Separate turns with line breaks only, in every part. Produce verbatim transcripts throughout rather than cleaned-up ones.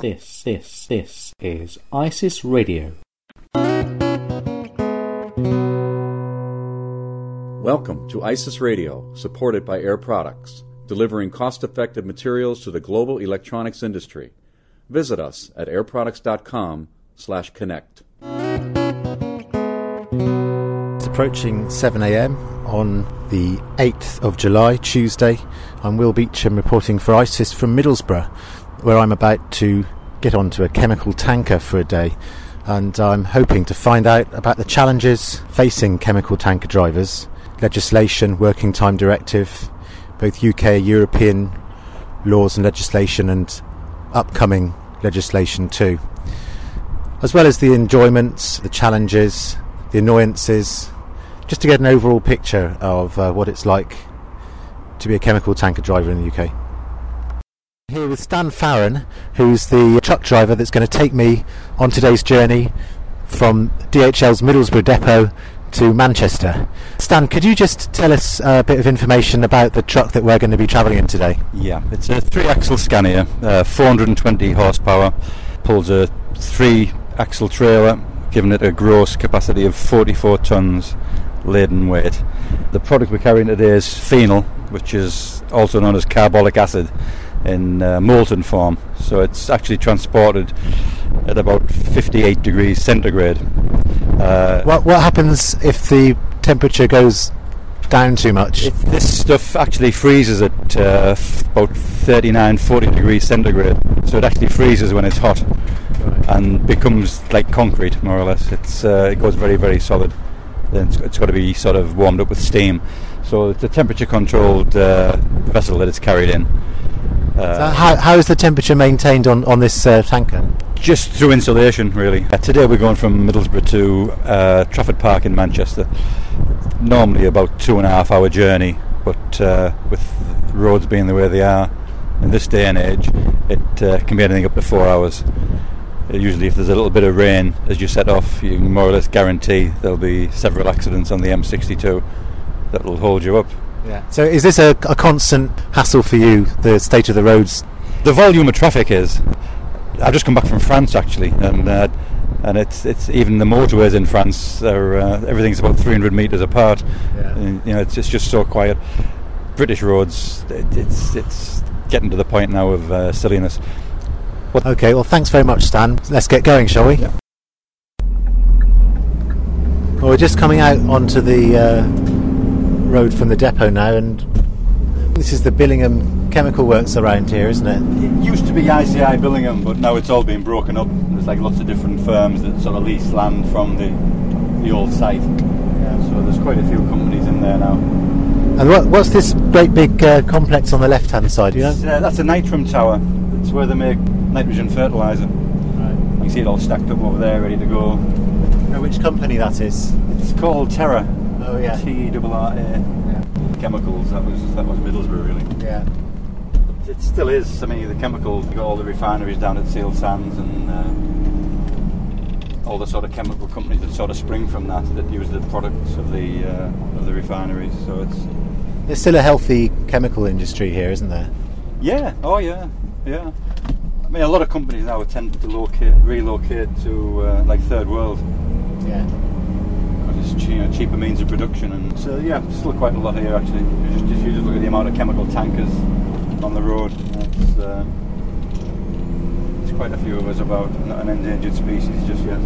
this, this, this is ICIS Radio.
Welcome to ICIS Radio, supported by Air Products, delivering cost-effective materials to the global electronics industry. Visit us at airproducts.com slash connect.
It's approaching seven a.m. on the eighth of July, Tuesday. I'm Will Beecham reporting for ICIS from Middlesbrough, where I'm about to get onto a chemical tanker for a day. And I'm hoping to find out about the challenges facing chemical tanker drivers, legislation, working time directive, both U K, European laws and legislation, and upcoming legislation too, as well as the enjoyments, the challenges, the annoyances, just to get an overall picture of uh, what it's like to be a chemical tanker driver in the U K. Here with Stan Farron, who's the truck driver that's going to take me on today's journey from D H L's Middlesbrough depot to Manchester. Stan, could you just tell us a bit of information about the truck that we're going to be travelling in today?
Yeah, it's a three-axle Scania, uh, four hundred twenty horsepower, pulls a three-axle trailer, giving it a gross capacity of forty-four tonnes laden weight. The product we're carrying today is phenol, which is also known as carbolic acid in uh, molten form. So it's actually transported at about fifty-eight degrees centigrade. Uh,
what, what happens if the temperature goes down too much?
If this stuff actually freezes at uh, f- about thirty-nine, forty degrees centigrade. So it actually freezes when it's hot, right, and becomes like concrete, more or less. It's uh, it goes very, very solid. Then it's, it's got to be sort of warmed up with steam. So it's a temperature-controlled uh, vessel that it's carried in. Uh,
so how, how is the temperature maintained on, on this uh, tanker?
Just through insulation, really. Uh, today we're going from Middlesbrough to uh, Trafford Park in Manchester. Normally about two and a half hour journey, but uh, with roads being the way they are in this day and age, it uh, can be anything up to four hours. Uh, usually if there's a little bit of rain as you set off, you can more or less guarantee there'll be several accidents on the M sixty-two that will hold you up.
Yeah. So is this a, a constant hassle for you, the state of the roads?
The volume of traffic is. I've just come back from France actually, and uh, and it's it's even the motorways in France are uh, everything's about three hundred metres apart. Yeah. And, you know, it's, it's just so quiet. British roads, it, it's it's getting to the point now of uh, silliness. What
okay, well, thanks very much, Stan. Let's get going, shall we?
Yeah.
Well, we're just coming out onto the uh, road from the depot now, and this is the Billingham Chemical Works around here, isn't it?
It used to be I C I Billingham, but now it's all been broken up. There's like lots of different firms that sort of lease land from the the old site. Yeah. So there's quite a few companies in there now.
And what, what's this great big uh, complex on the left-hand side? You know?
Uh, that's a Nitrum tower. It's where they make nitrogen fertiliser. Right. You can see it all stacked up over there, ready to go.
Now, which company that is?
It's called Terra.
Oh yeah.
T R R A. Yeah. Chemicals. That was that was Middlesbrough, really.
Yeah.
It still is. I mean, the chemicals. You got all the refineries down at Seal Sands and uh, all the sort of chemical companies that sort of spring from that that use the products of the uh, of the refineries. So it's.
There's still a healthy chemical industry here, isn't there?
Yeah. Oh yeah. Yeah. I mean, a lot of companies now tend to locate, relocate to uh, like third world.
Yeah.
Because it's, you know, cheaper means of production, and so yeah, still quite a lot here actually. You just, if you just look at the amount of chemical tankers on the road, it's, uh, it's quite a few of us about. Not an endangered species just yet.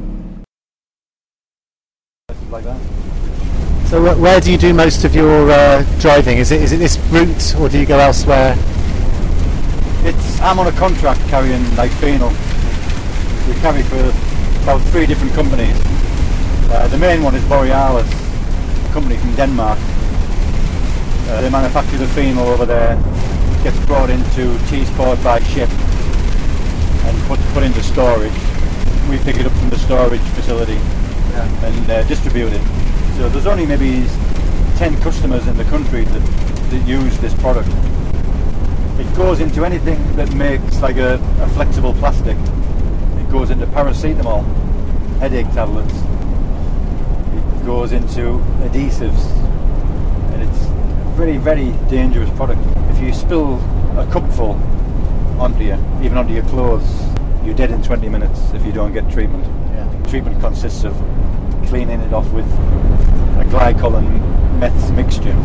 Like that.
So wh- where do you do most of your uh, driving? Is it is it this route, or do you go elsewhere?
It's I'm on a contract carrying like phenol. We carry for about three different companies. Uh, the main one is Borealis, a company from Denmark. Uh, they manufacture the phenol over there. It gets brought into T-Sport by ship and put put into storage. We pick it up from the storage facility, yeah, and uh, distribute it. So there's only maybe ten customers in the country that, that use this product. It goes into anything that makes like a, a flexible plastic. It goes into paracetamol, headache tablets. It goes into adhesives, and it's a very, very dangerous product. If you spill a cupful onto you, even onto your clothes. You're dead in twenty minutes if you don't get treatment.
Yeah.
Treatment consists of cleaning it off with a glycol and meth mixture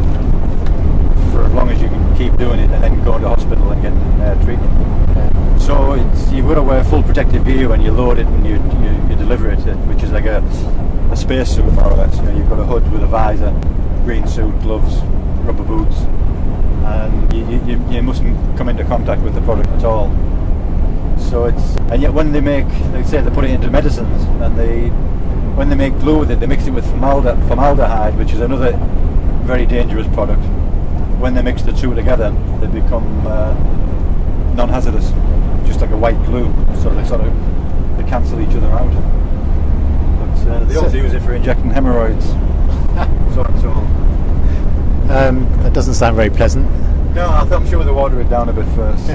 for as long as you can keep doing it, and then go to hospital and get uh, treatment.
Yeah.
So it's, you've got to wear full protective gear when you load it and you, you, you deliver it, which is like a, a space suit more or less. You know, you've got a hood with a visor, green suit, gloves, rubber boots, and you, you, you mustn't come into contact with the product at all. So it's, and yet when they make, they say they put it into medicines, and they, when they make glue with it, they mix it with formalde- formaldehyde, which is another very dangerous product. When they mix the two together, they become uh, non-hazardous, just like a white glue. So they sort of they cancel each other out. But uh, they also use it for injecting hemorrhoids. So it's all.
Um, that doesn't sound very pleasant.
No, I'm sure they water it down a bit first.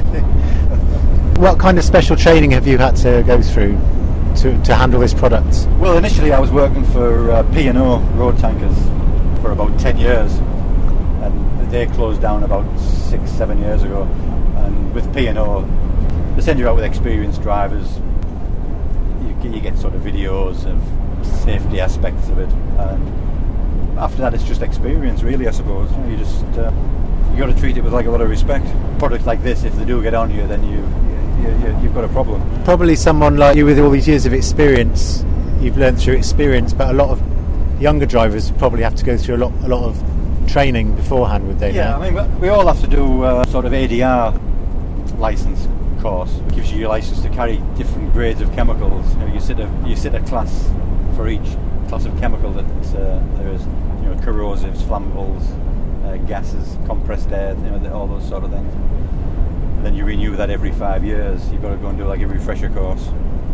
What kind of special training have you had to go through to, to handle this product?
Well, initially I was working for uh, P and O Road Tankers for about ten years, and they closed down about six, seven years ago. And with P and O, they send you out with experienced drivers. You, you get sort of videos of safety aspects of it, and after that it's just experience, really, I suppose. You just uh, you got to treat it with like a lot of respect. Products like this, if they do get on you, then you, you, you you've got a problem.
Probably someone like you with all these years of experience, you've learned through experience, but a lot of younger drivers probably have to go through a lot, a lot of training beforehand, would they?
Yeah,
now?
I mean, we all have to do uh, sort of A D R license course. It gives you your license to carry different grades of chemicals. You know, you sit a you sit a class for each class of chemical that uh, there is. You know, corrosives, flammables, uh, gases, compressed air, you know, all those sort of things. And then you renew that every five years. You've got to go and do like a refresher course.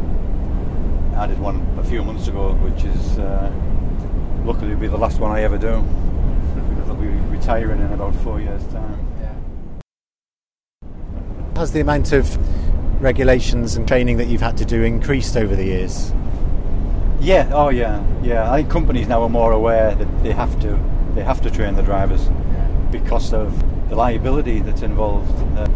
I did one a few months ago, which is uh, luckily will be the last one I ever do, because I'll be retiring in about four years' time.
Has the amount of regulations and training that you've had to do increased over the years?
Yeah, oh yeah, yeah. I think companies now are more aware that they have to, they have to train the drivers because of the liability that's involved. Uh,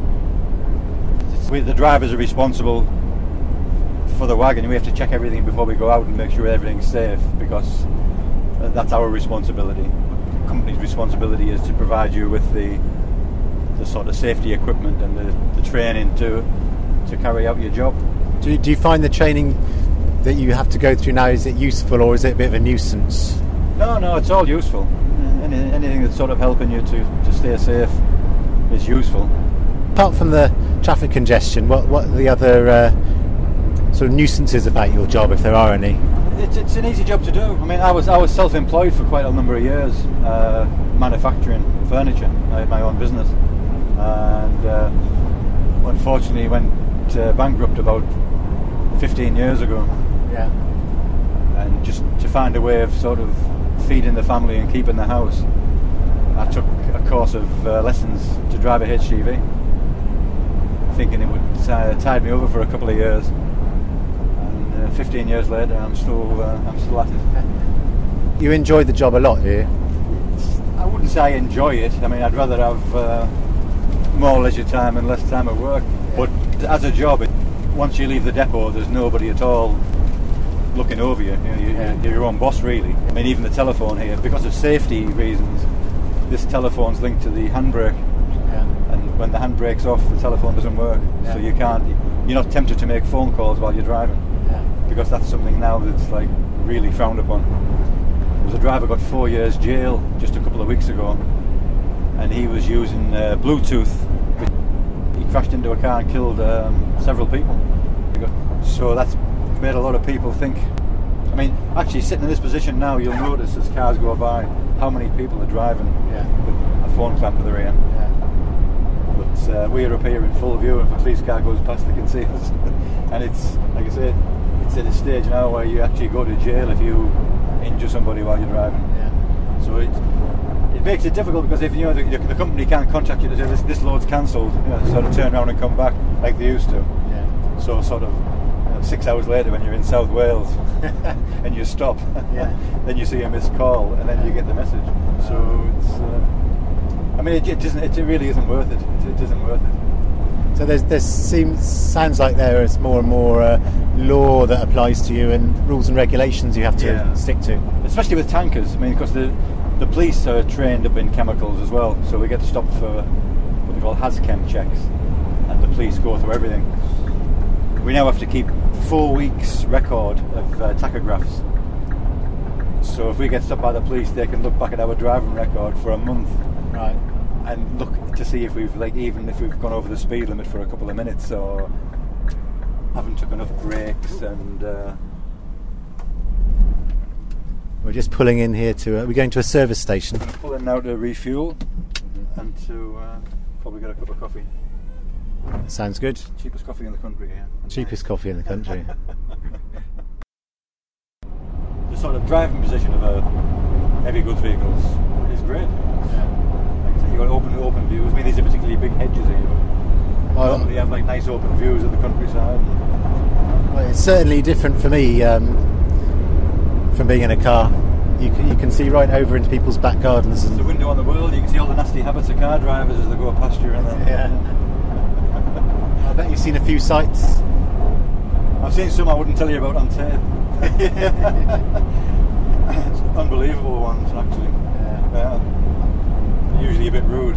we, the drivers are responsible for the wagon. We have to check everything before we go out and make sure everything's safe, because that's our responsibility. The company's responsibility is to provide you with the the sort of safety equipment and the, the training to to carry out your job.
Do you, do you find the training that you have to go through now, is it useful or is it a bit of a nuisance?
No, no, it's all useful. Any, anything that's sort of helping you to, to stay safe is useful.
Apart from the traffic congestion, what what are the other uh, sort of nuisances about your job, if there are any?
It's, it's an easy job to do. I mean, I was I was self-employed for quite a number of years, uh, manufacturing furniture. I had my own business. And uh, unfortunately went uh, bankrupt about fifteen years ago.
Yeah.
And just to find a way of sort of feeding the family and keeping the house, I took a course of uh, lessons to drive a H G V, thinking it would uh, tide me over for a couple of years. And uh, fifteen years later, I'm still uh, I'm still at it.
You enjoy the job a lot, do you?
I wouldn't say I enjoy it. I mean, I'd rather have uh, more leisure time and less time at work. Yeah. But as a job, it, once you leave the depot, there's nobody at all looking over you. You know, you,
Yeah.
You're your own boss, really. I mean, even the telephone here, because of safety reasons, this telephone's linked to the handbrake.
Yeah.
And when the handbrake's off, the telephone doesn't work.
Yeah.
So you can't. You're not tempted to make phone calls while you're driving,
Yeah.
because that's something now that's like really frowned upon. There was a driver got four years jail just a couple of weeks ago, and he was using uh, Bluetooth. He crashed into a car and killed um, several people. So that's made a lot of people think. I mean, actually sitting in this position now, you'll notice as cars go by how many people are driving
Yeah.
with a phone clamp to their ear.
Yeah.
But uh, we're up here in full view, and if a police car goes past, they can see us. And it's, like I said, it's at a stage now where you actually go to jail if you injure somebody while you're driving.
Yeah.
So it it makes it difficult, because if you know the, the company can't contact you to say this, this load's cancelled, you know, sort of turn around and come back like they used to.
Yeah.
So sort of you know, six hours later, when you're in South Wales and you stop,
Yeah.
then you see a missed call, and then you get the message. So it's. Uh, I mean, it, it doesn't. It really isn't worth it. It, it isn't worth it.
So there's, there seems sounds like there is more and more uh, law that applies to you and rules and regulations you have to
Yeah.
stick to.
Especially with tankers. I mean, because the the police are trained up in chemicals as well, so we get stopped for what they call HazChem checks, and the police go through everything. We now have to keep four weeks record of uh, tachographs. So if we get stopped by the police, they can look back at our driving record for a month.
Right.
And look to see if we've, like, even if we've gone over the speed limit for a couple of minutes or haven't took enough breaks. And uh,
We're just pulling in here to. Uh, we're going to a service station.
pulling now to refuel and to uh, probably get a cup of coffee.
Sounds good.
Cheapest coffee in the country, yeah.
Cheapest coffee in the country.
The sort of driving position of a heavy goods vehicle is great. Like I say, you've got open open views. I mean, these are particularly big hedges here. But
Well,
normally you have like nice open views of the countryside.
well, it's certainly different for me um, from being in a car. You can, you can see right over into people's back gardens.
The
And,
window on the world, you can see all the nasty habits of car drivers as they go past you. And then,
yeah. I bet you've seen a few sights.
I've seen some I wouldn't tell you about on tape. It's unbelievable ones, actually.
Yeah.
Yeah. Usually a bit rude.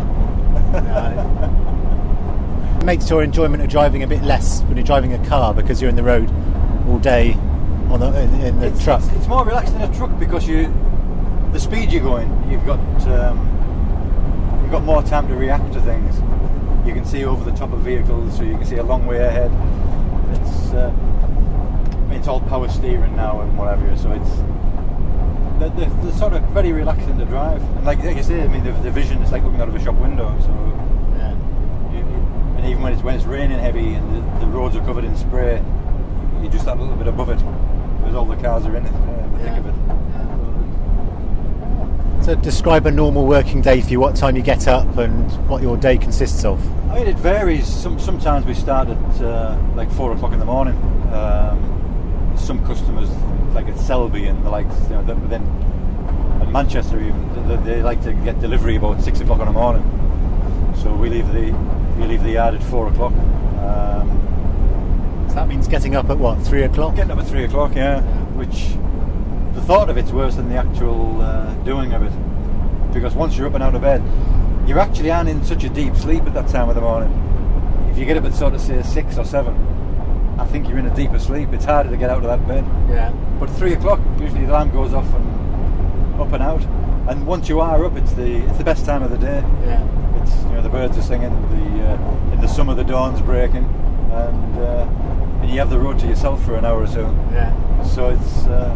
It makes your enjoyment of driving a bit less when you're driving a car because you're in the road all day on the, in, in the
It's,
truck.
it's, it's more relaxed than a truck because you, the speed you're going, you've got um, you've got more time to react to things. You can see over the top of vehicles, so you can see a long way ahead. It's uh, I mean, it's all power steering now and whatever, so it's they're, they're, they're sort of very relaxing to drive. And like, like you say, I mean, the, the vision is like looking out of a shop window. So
Yeah.
you, you, and even when it's when it's raining heavy and the, the roads are covered in spray, you just that little bit above it because all the cars are in it, uh, in the thick of it.
So describe a normal working day for you, what time you get up and what your day consists of.
I mean, it varies. Some, sometimes we start at uh, like four o'clock in the morning. Um, some customers, like at Selby and the likes, you know, that within and Manchester even, they, they like to get delivery about six o'clock in the morning. So we leave the we leave the yard at four o'clock. Um,
So that means getting up at what, three o'clock?
getting up at three o'clock, yeah. Which the thought of it's worse than the actual uh, doing of it, because once you're up and out of bed, you actually aren't in such a deep sleep at that time of the morning. If you get up at sort of say six or seven, I think you're in a deeper sleep. It's harder to get out of that bed.
Yeah.
But three o'clock, usually the alarm goes off and up and out. And once you are up, it's the it's the best time of the day.
Yeah.
It's, you know, the birds are singing. The uh, in the summer the dawn's breaking, and uh, and you have the road to yourself for an hour or so.
Yeah.
So it's uh,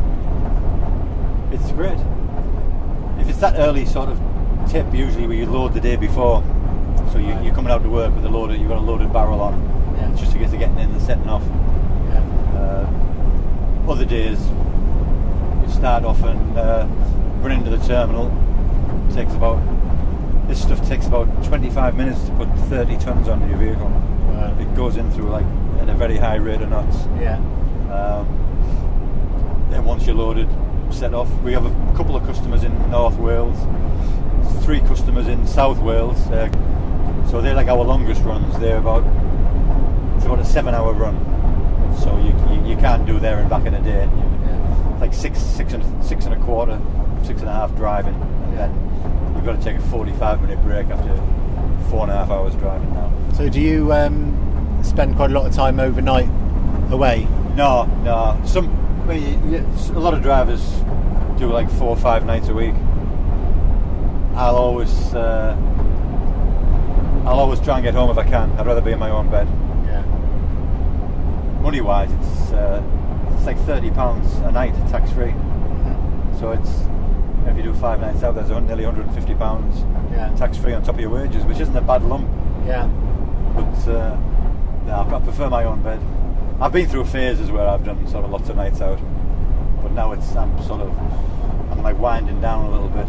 it's great. If it's that early sort of tip, usually where you load the day before, so you, you're coming out to work with a loaded, you've got a loaded barrel on,
Yeah.
just to get to getting in and setting off.
Yeah.
Uh, other days, you start off and uh, run into the terminal. It takes about this stuff takes about twenty-five minutes to put thirty tons onto your vehicle.
Wow.
It goes in through like at a very high rate of knots.
Yeah.
Um, then once you're loaded, set off. We have a couple of customers in North Wales, three customers in South Wales. Uh, so they're like our longest runs. They're about it's about a seven-hour run. So you, you you can't do there and back in a day.
Yeah.
Like six six and six and a quarter, six and a half driving, and then you've got to take a forty-five minute break after four and a half hours driving now.
So do you um, spend quite a lot of time overnight away?
No, no. Some, I mean, y- y- a lot of drivers do like four or five nights a week. I'll always, uh, I'll always try and get home if I can. I'd rather be in my own bed.
Yeah.
Money-wise, it's uh, it's like thirty pounds a night, tax-free. So it's if you do five nights out, there's nearly one hundred and fifty pounds
Yeah.
tax-free on top of your wages, which isn't a bad lump.
Yeah.
But uh, no, I prefer my own bed. I've been through phases where I've done sort of lots of nights out, but now it's I'm sort of I'm like winding down a little bit.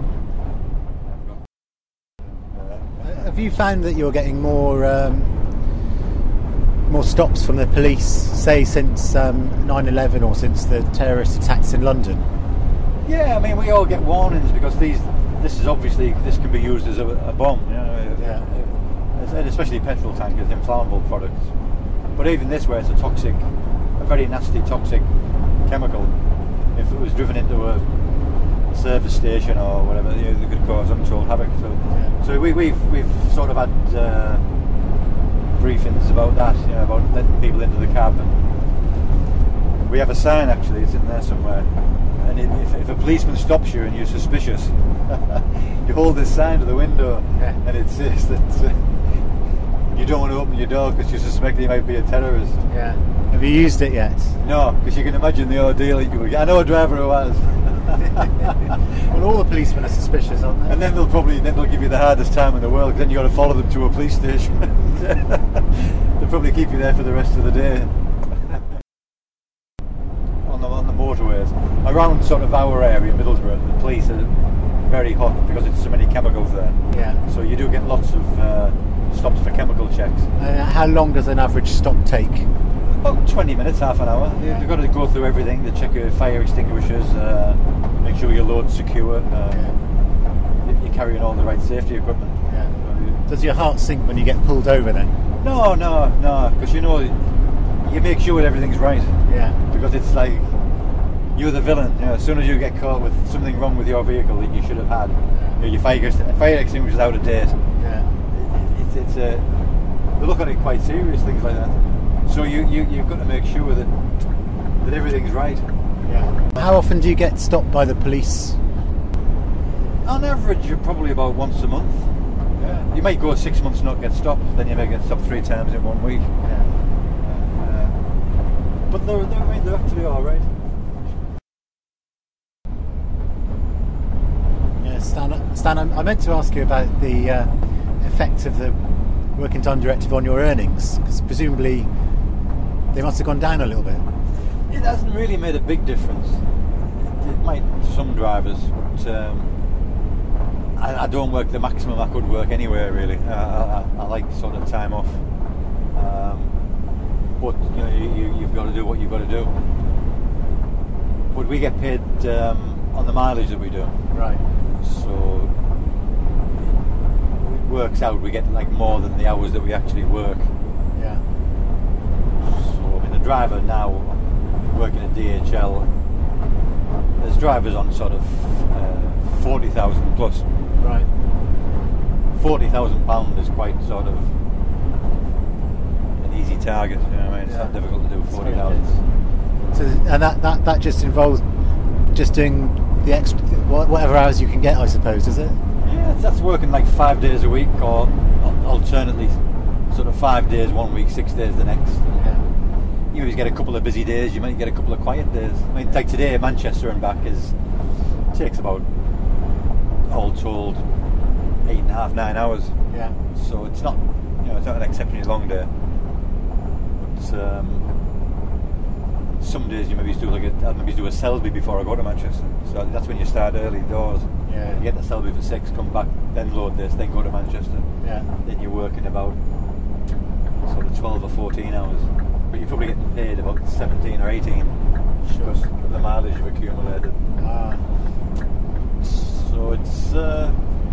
Uh, Have you found that you're getting more um, more stops from the police, say since um, nine eleven or since the terrorist attacks in London?
Yeah, I mean we all get warnings because these this is obviously this can be used as a, a bomb. You know,
Yeah.
As and especially petrol tankers, inflammable products. But even this, where it's a toxic, a very nasty toxic chemical, if it was driven into a service station or whatever, you know, it could cause untold havoc. So, yeah. so we, we've we've sort of had uh, briefings about that, you know, about letting people into the cab. And we have a sign actually; it's in there somewhere. And if, if a policeman stops you and you're suspicious, you hold this sign to the window, yeah. and it says that uh, you don't want to open your door because you suspect he might be a terrorist.
Yeah. Have you used it yet?
No, because you can imagine the ordeal that you would get. I know a driver who has.
Well, all the policemen are suspicious, aren't they?
And then they'll probably then they'll give you the hardest time in the world, because then you've got to follow them to a police station. They'll probably keep you there for the rest of the day. on the on the motorways around sort of our area, Middlesbrough, the police are very hot because it's so many chemicals there.
Yeah.
So you do get lots of uh, stops for chemical checks.
Uh, how long does an average stop take?
About twenty minutes, half an hour. Yeah. You've got to go through everything. They check your fire extinguishers, uh, make sure your load's secure. Uh, yeah. You're carrying all the right safety equipment.
Yeah. Does your heart sink when you get pulled over then?
No, no, no, because you know, you make sure that everything's right.
Yeah.
Because it's like, you're the villain. You know, as soon as you get caught with something wrong with your vehicle that you should have had, yeah. you know, your fire, fire extinguisher's out of date.
Yeah.
It, it, it's, it's a, they look at it quite serious, things like that. So you, you, you've got to make sure that that everything's right.
Yeah. How often do you get stopped by the police?
On average, you're probably about once a month. Yeah. You might go six months not get stopped, then you may get stopped three times in one week.
Yeah.
Uh, but they're, they're, I mean, they're actually all right.
Yeah, Stan, Stan I meant to ask you about the uh, effect of the working time directive on your earnings, because presumably they must have gone down a little bit.
It hasn't really made a big difference. It, it might to some drivers, but um, I, I don't work the maximum I could work anywhere really. I, I, I like sort of time off, um, but you know you, you, you've got to do what you've got to do. But we get paid um, on the mileage that we do.
Right.
So it works out. We get like more than the hours that we actually work.
Yeah.
So I mean, the driver now working at D H L, there's drivers on sort of uh, forty thousand plus.
Right.
Forty thousand pound is quite sort of an easy target. You know what I mean? It's yeah. not difficult to do forty thousand.
So, and that, that, that just involves just doing the extra whatever hours you can get, I suppose, does it?
Yeah, that's working like five days a week, or alternately, sort of five days one week, six days the next.
Yeah.
You always get a couple of busy days. You might get a couple of quiet days. I mean, like today, Manchester and back is takes about all told eight and a half, nine hours.
Yeah.
So it's not, you know, it's not an exceptionally long day. But um, some days you maybe do like a, I'll maybe do a Selby before I go to Manchester. So that's when you start early doors.
Yeah.
You get the Selby for six, come back, then load this, then go to Manchester.
Yeah.
Then you're working about sort of twelve or fourteen hours. But you're probably getting paid about seventeen or eighteen
sure.
because of the mileage you've accumulated.
Ah.
So it's uh,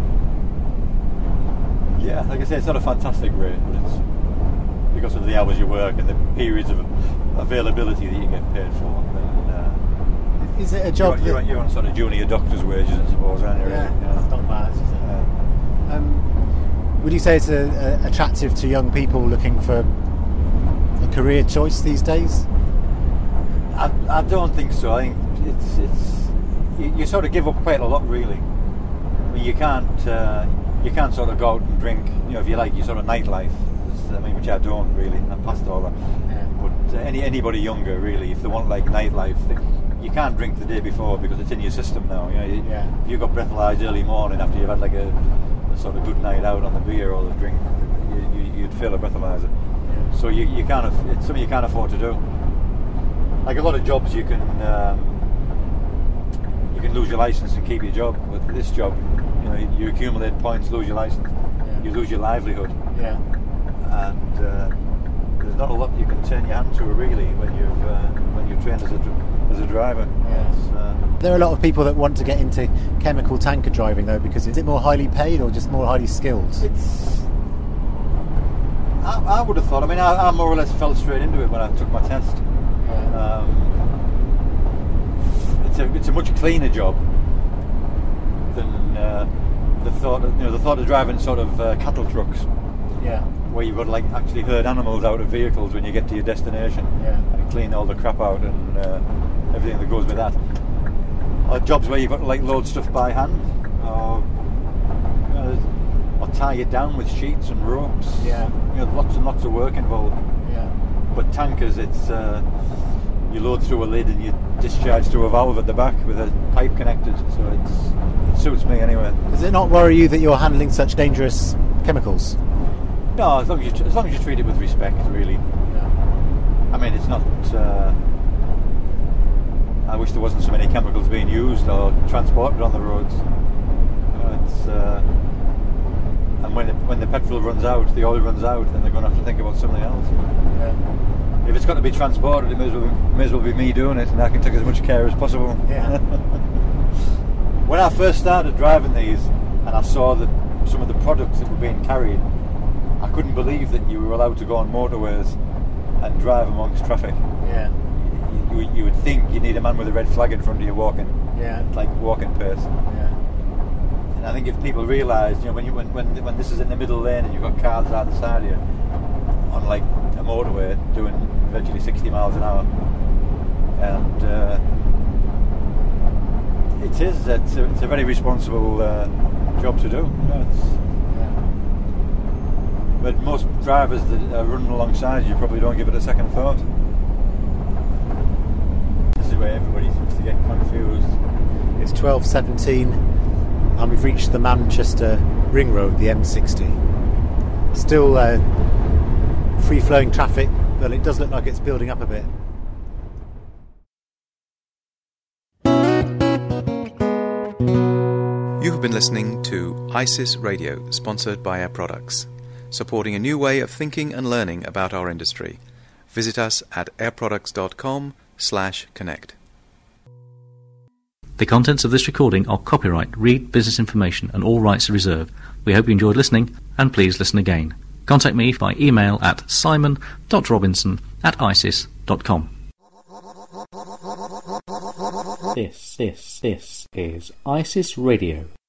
yeah, like I say, it's not a fantastic rate, but it's because of the hours you work and the periods of availability that you get paid for. Then, uh,
is it a job?
You're, you're, on, you're on sort of junior doctor's wages, I suppose, aren't you?
Yeah,
really? Yeah.
it's not bad, is it?
Yeah.
Um, would you say it's a, a attractive to young people looking for a career choice these days?
I, I don't think so. I think it's it's you, you sort of give up quite a lot, really. I mean, you can't uh, you can't sort of go out and drink. You know, if you like your sort of nightlife. I mean, which I don't really. I'm past all that.
Yeah.
But uh, any anybody younger, really, if they want like nightlife, they, you can't drink the day before because it's in your system now. You know, you,
yeah.
if you've got breathalyzed early morning after you've had like a, a sort of good night out on the beer or the drink, you, you, you'd feel a breathalyzer.
Yeah.
So you you can't. It's something you can't afford to do. Like a lot of jobs, you can um, you can lose your license and keep your job. With this job, you know, you accumulate points, lose your license,
yeah.
you lose your livelihood.
Yeah.
And uh, there's not a lot you can turn your hand to really when you've uh, when you're trained as a as a driver.
Yes.
Uh,
there are a lot of people that want to get into chemical tanker driving though, because is it more highly paid or just more highly skilled?
it's I, I would have thought. I mean, I, I more or less fell straight into it when I took my test.
Yeah.
Um, it's a it's a much cleaner job than uh, the thought. Of, you know, the thought of driving sort of uh, cattle trucks.
Yeah.
Where you've got to like actually herd animals out of vehicles when you get to your destination.
Yeah.
And clean all the crap out and uh, everything that goes with that. Or jobs where you've got to like load stuff by hand, or you know, or tie it down with sheets and ropes.
Yeah.
You know, lots and lots of work involved.
Yeah.
But tankers, it's uh, you load through a lid and you discharge through a valve at the back with a pipe connected. So it's it suits me anyway.
Does it not worry you that you're handling such dangerous chemicals?
No, as long as you as long as you treat it with respect, really.
Yeah.
I mean, it's not. Uh, I wish there wasn't so many chemicals being used or transported on the roads. You know, it's, uh, and when it, when the petrol runs out, the oil runs out, then they're going to have to think about something else.
Yeah.
If it's got to be transported, it may as well be, may as well be me doing it, and I can take as much care as possible.
Yeah.
When I first started driving these, and I saw that some of the products that were being carried, I couldn't believe that you were allowed to go on motorways and drive amongst traffic.
Yeah.
You, you would think you need a man with a red flag in front of you walking,
Yeah.
like walking pace.
Yeah.
And I think if people realise, you know, when you when, when when this is in the middle lane and you've got cars out the side of you on like a motorway doing virtually sixty miles an hour, and uh, it is it's a, it's a very responsible uh, job to do. You know, it's,
Yeah.
but most drivers that are running alongside you probably don't give it a second thought. Where everybody seems to get confused.
It's twelve seventeen and we've reached the Manchester Ring Road, the M sixty. Still uh, free-flowing traffic, but it does look like it's building up a bit.
You have been listening to ICIS Radio, sponsored by Air Products, supporting a new way of thinking and learning about our industry. Visit us at airproducts.com slash connect.
The contents of this recording are copyright Reed Business Information and all rights are reserved. We hope you enjoyed listening, and please listen again. Contact me by email at simon dot robinson at isis dot com. This, this, this is ICIS Radio.